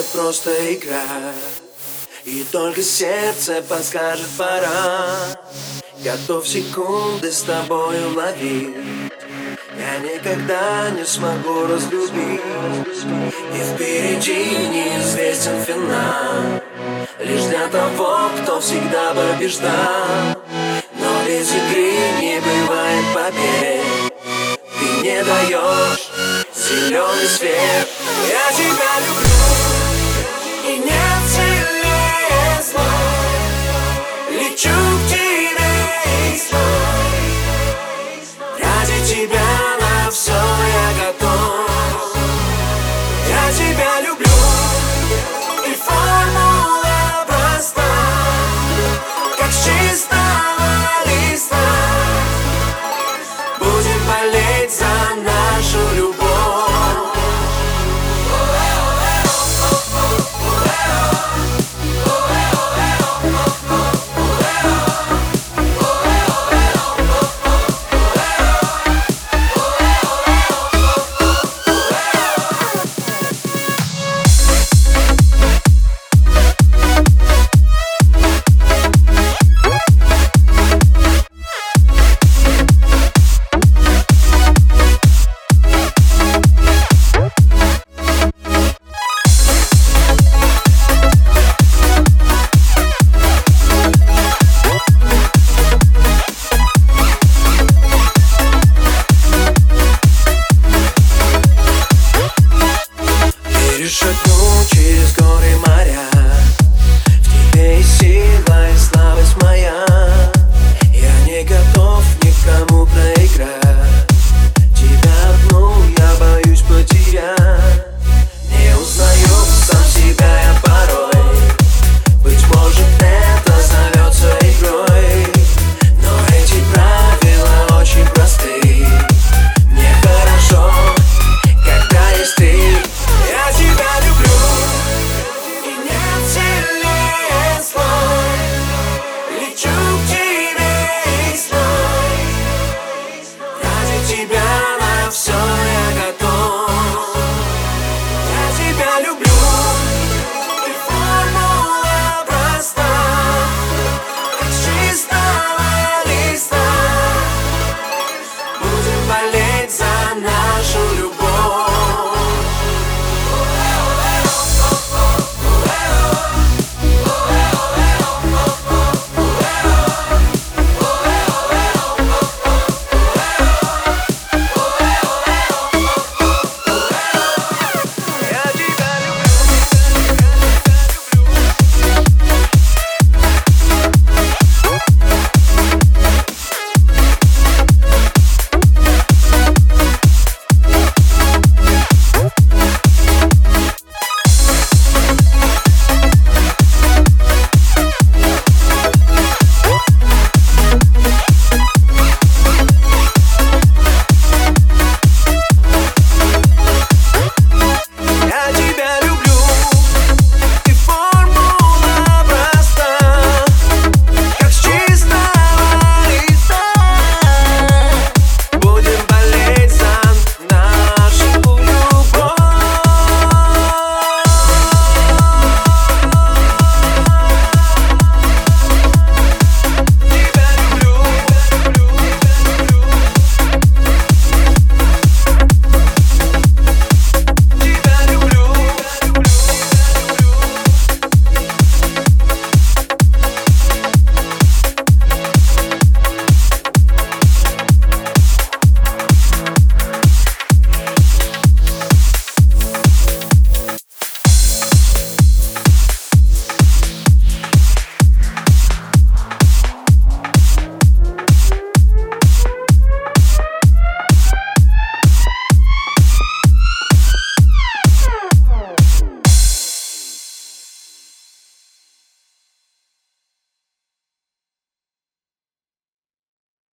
просто игра, и только сердце подскажет пора. Готов секунды с тобою ловить, я никогда не смогу разлюбить. И впереди неизвестен финал, лишь для того, кто всегда побеждал. Но без игры не бывает побед, ты не даешь зеленый свет. Я тебя люблю, и нет сильнее зла. Лечу к тебе и ради тебя на все я готов. Я тебя люблю, и формула проста, как с чистого листа. Будем болеть за нашу любовь. Шагну через горы, моря,